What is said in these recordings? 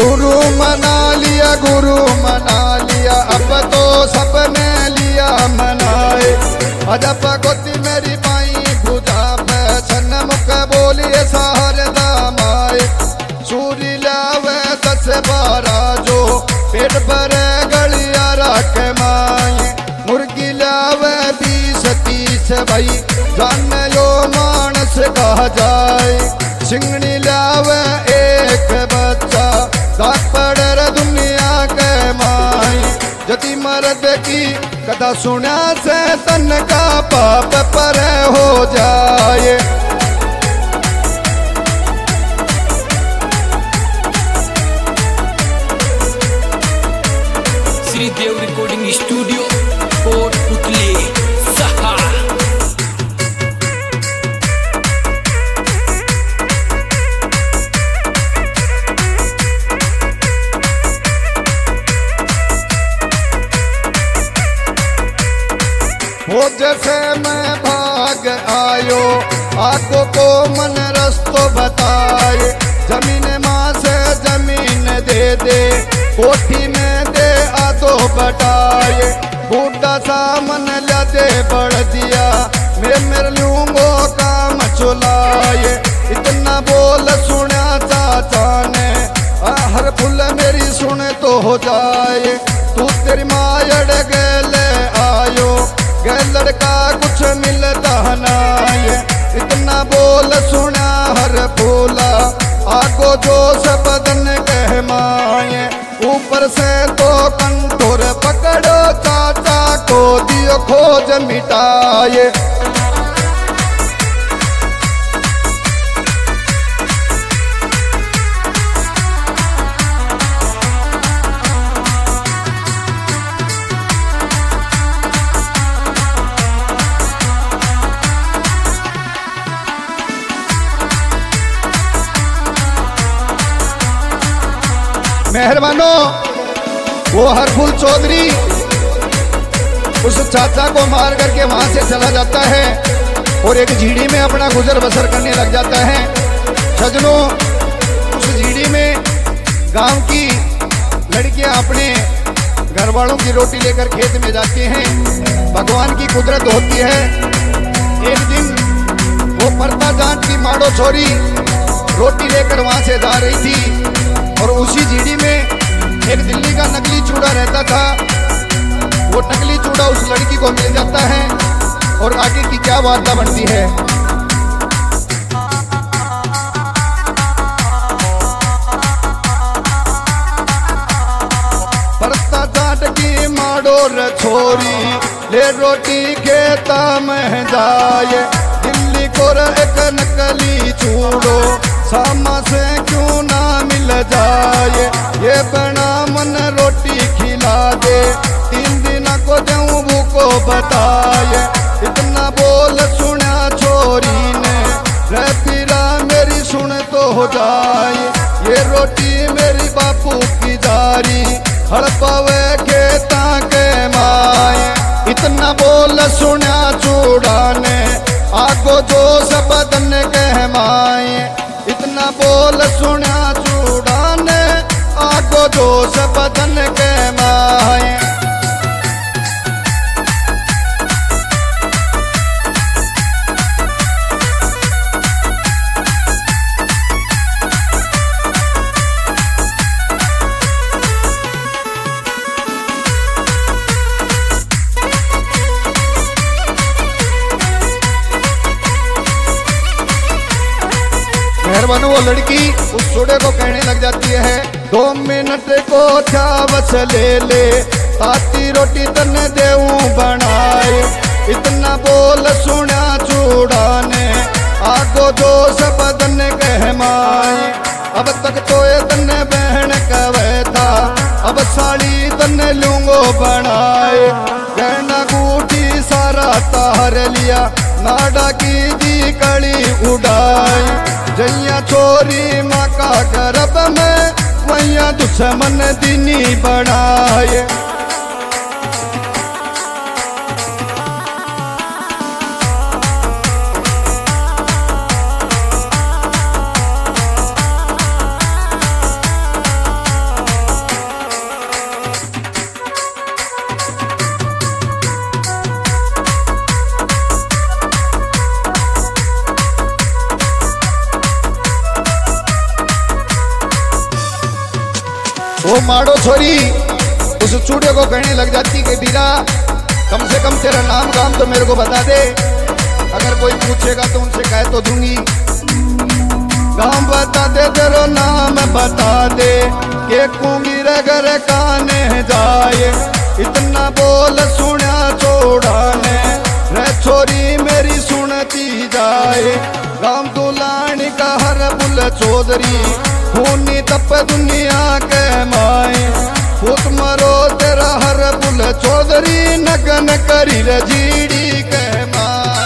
गुरु मना लिया अब तो सबने लिया मनाए। अजब गोती मेरी पाई भुजा पे सन्मुख बोलिए सारदा माए। सूरी लावे 10-12 जो पेट भरे गलिया रख माए। मुर्गी लावे 20-30 भाई जान यो मानस कहा जाए। सिंगनी लावे एक बच्चा पड़र दुनिया के माई। जति मर्द की कथा सुना से तन का पाप पर हो जाए। श्री देव रिकॉर्डिंग स्टूडियो कोटपुतली सहा। वो जैसे मैं भाग आयो आगो को मन रस्तो बताए। जमीन माँ से जमीन दे कोठी में दे आदो बटाए। बूढ़ा सा मन लदे बढ़ दिया मैं मेरे लूंगो काम चुलाए। इतना बोल सुना चाचा ने हर फुल मेरी सुने तो हो जाए। तू तेरी मायड़ गले आयो गे लड़का कुछ मिलता ना ये। इतना बोल सुना हर फूला आगो जो सब बदन कह माए। ऊपर से तो कंठोर पकड़ो चाचा को दियो खोज मिटाए। मेहरबानो वो हरफुल चौधरी उस चाचा को मार करके वहां से चला जाता है और एक झीड़ी में अपना गुजर बसर करने लग जाता है। सजनों, उस झीड़ी में गांव की लड़कियां अपने घर वालों की रोटी लेकर खेत में जाती हैं। भगवान की कुदरत होती है। एक दिन वो परता जाट की माड़ो छोरी रोटी लेकर वहां से जा रही थी और उसी झीड़ी में एक दिल्ली का नकली चूड़ा रहता था। वो नकली चूड़ा उस लड़की को मिल जाता है और आगे की क्या वार्ता बनती है। परता जाट की माडोर छोरी ले रोटी खेता में जाए। दिल्ली को एक नकली चूड़ो सामा से क्यों ना मिल जाए। ये बना मन रोटी खिला दे 3 दिन को जाऊं को बताए। इतना बोल सुना छोरी ने रे पीरा मेरी सुन तो हो जाए। ये रोटी मेरी बापू की जारी हड़पावे खेता के माए। इतना बोल सुना चूड़ा ने आगो जो सब बदन कह माए। इतना बोल सुना चूड़ा ने आगो जो सब बदन के माए। मेहरबान वो लड़की उस चूड़े को कहने लग जाती है 2 मिनट को क्या बस ले ताती रोटी तन देऊं बनाए। इतना बोल सुना चूड़ा ने आगो जो सब बदन कहमाए। अब तक तो ये तन बहन कवे था अब साड़ी तन लूंगो बनाए। गहना गूठी सारा तार लिया नाडा की दी कड़ी उड़ाई। जैया चोरी माँ का गर्भ में वैया दुश्मन दिनी बनाए। वो माड़ो छोरी उस चूड़े को कहने लग जाती कि बीरा कम से कम तेरा नाम काम तो मेरे को बता दे, अगर कोई पूछेगा तो उनसे कह तो दूंगी। काम बता दे तेरा नाम बता दे, के कूंगी रगर काने जाए, इतना बोल सुना छोड़ा ने रे छोरी मेरी सुनती जाए। राम दुलानी का हर बुल चौधरी खूनी तप दुनिया के माए, फूट मरो तेरा हर बुल चौधरी नगन करी रजीड़ी के माए।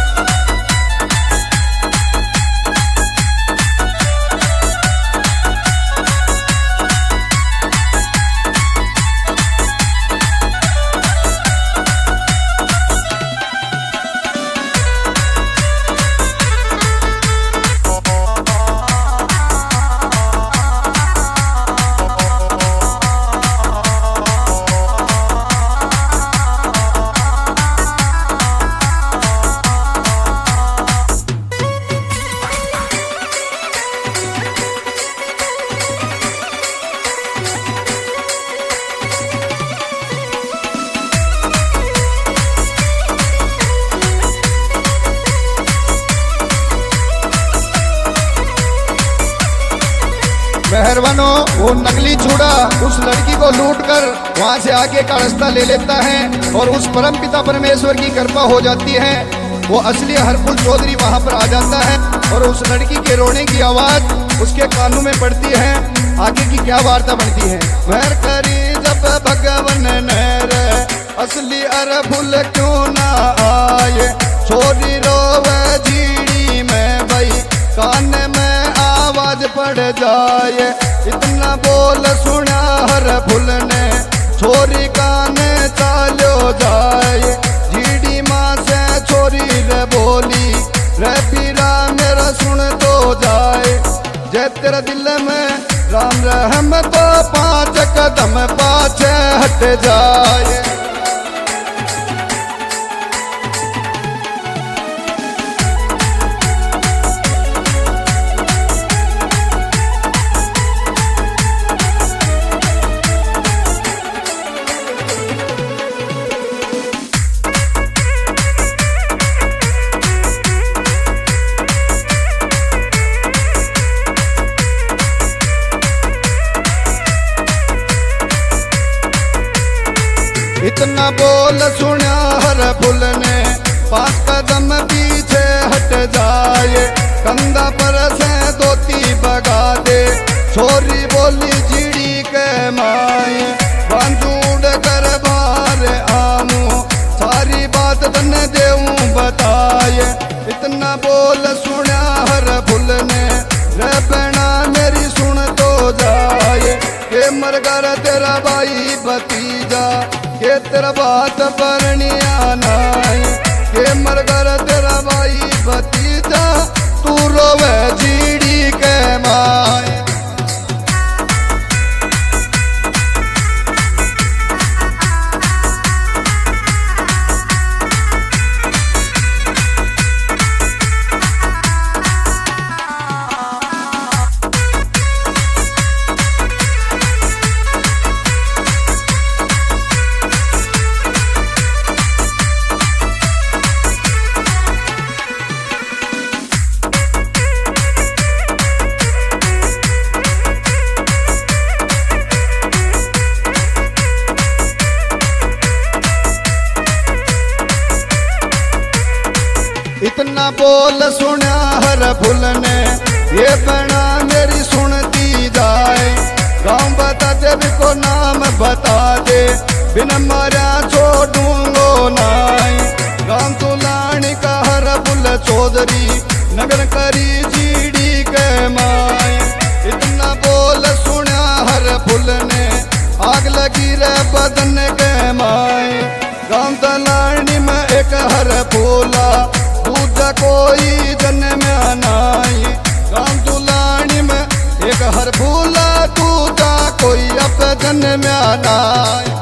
मेहरबानो वो नकली चूड़ा उस लड़की को लूटकर वहां से आगे का रास्ता ले लेता है और उस परम पिता परमेश्वर की कृपा हो जाती है। वो असली हरफुल चौधरी वहां पर आ जाता है और उस लड़की के रोने की आवाज उसके कानों में पड़ती है। आगे की क्या वार्ता बनती है। महर करी जब भगवन नहर असली अरफुल क्यों ना आए, छोरी रोवे जीड़ी में भाई कान में आवाज पड़ जाए, इतना बोल सुना हर फुल ने छोरी काने चालो जाए। जीडी माँ से छोरी रे बोली रे पीरा मेरा सुन तो जाए, जय तेरा दिल में राम रहम तो 5 कदम पाछे हट जाए। इतना बोल सुना हर फुल ने 5 कदम पीछे हट जाए, कंधा पर से धोती बगा दे, छोरी बोली जीड़ी के माए बांधूड़ कर बाहर आमू सारी बात तन देऊं बताए। इतना बोल सुना हर फुल ने रे बहना मेरी सुन तो जाए, के मर कर तेरा भाई भतीजा के तेरा बात परनिया नाई, के मर कर तेरा भाई भतीजा तू रोवे जीड़ी के माए। इतना बोल सुना हर फुल ने ये बना मेरी सुनती जाए, गाँव बता दे भी को नाम बता दे, बिन मारा छोड़ूंगो नाई। गाँव तुलानी का हर फुल चौधरी नगर करी जीड़ी के माए। इतना बोल सुना हर फुल ने आग लगी रे बदन के माए, गाँव तलानी में एक हर फूला दूजा कोई जन्म नाई। गाँव तुलानी में एक हर फूला दूजा कोई अब जन्म नाई।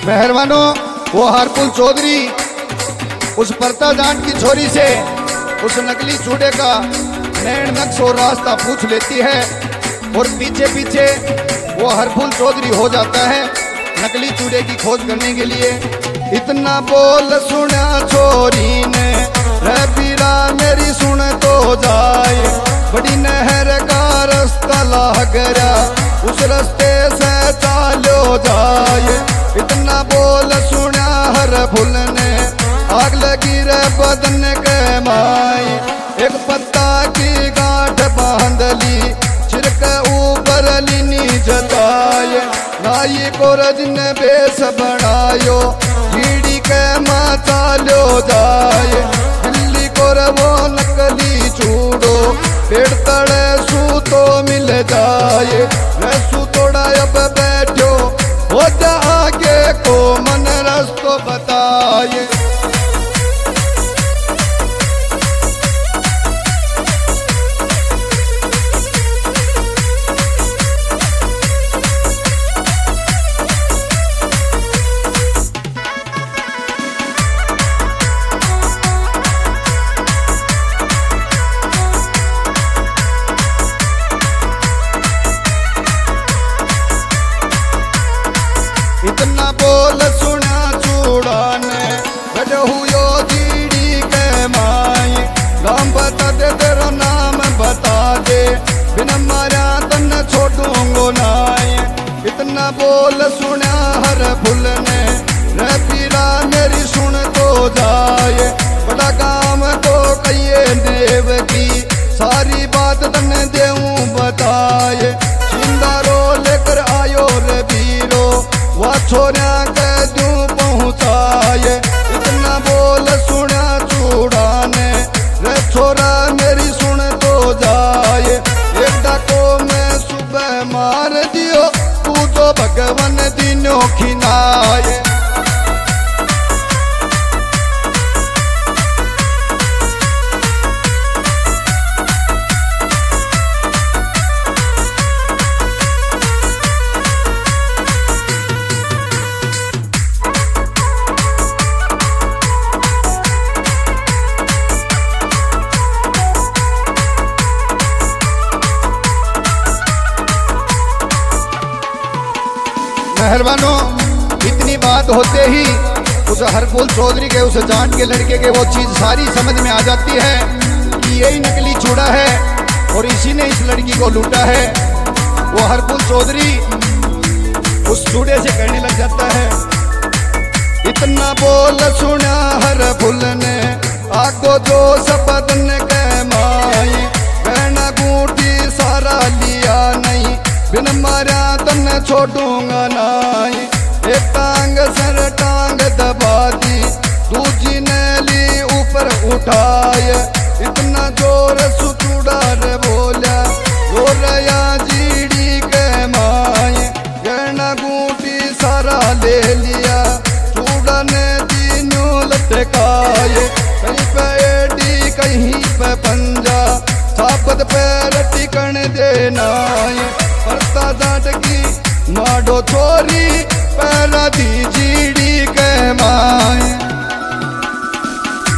मेहरबानों वो हरकुल चौधरी उस परता जाट की छोरी से उस नकली चूड़े का नैन नक्श और रास्ता पूछ लेती है और पीछे पीछे वो हरफुल चौधरी हो जाता है नकली चूड़े की खोज करने के लिए। इतना बोल सुना छोरी ने रे पीरा मेरी सुन तो जाए, बड़ी नहर का रास्ता लागरा उस रास्ते से चालो जाए। इतना बोल सुना हर फुल ने आग लगी रे बदन के माई, एक पत्ता की गांठ बांध ली छिड़क ऊपर लीनी जताए। नाई को रजन बेस बनायो जीड़ी के माँ चालो जाए, दिल्ली को वो नकली चूड़ो पेड़ तड़े सू तो मिल जाए। सू तोड़ा अब बैठो हो जा आगे को मन रास्तो बताए। इतना बोल सुना चूड़ा ने हुयो जीड़ी के माई, नाम बता दे तेरा नाम बता दे बिन मारा तन छोड़ूंगो नाई। इतना बोल सुना हर फुल ने रे पीरा मेरी सुन तो जाए, बड़ा काम तो कहिए देव की सारी बात तन देऊं बताए। सिंदारो लेकर आयो रे बीरो वा छोरा के तू पहुँचाए। इतना बोल सुना चूड़ा ने रे छोरा मेरी सुन तो जाए। एक डाको में सुबह मार दियो तू तो भगवान दिनों खिनाए। मेहरबानों इतनी बात होते ही उस हरफुल चौधरी के उस जाट के लड़के के वो चीज सारी समझ में आ जाती है कि यही नकली चूड़ा है और इसी ने इस लड़की को लूटा है। वो हरफुल चौधरी उस चूड़े से कहने लग जाता है, इतना बोल सुना हरफुल ने आगो जो सबदन के माई, कहना गूठी सारा लिया नहीं बिन मारा तन छोड़ूंगा नाई। एक टांग सर टांग दबा दी दूजी ने ली ऊपर उठाए। इतना जोर सुचूड़ा रे बोला रो रया जीड़ी के माई, गहना गूठी सारा ले लिया चूड़ा ने तीनों लटकाए। कहीं पे एडी कहीं पे पंजा साबत पैर टिकन देना। परता जाट की माडो छोरी पहला दीजी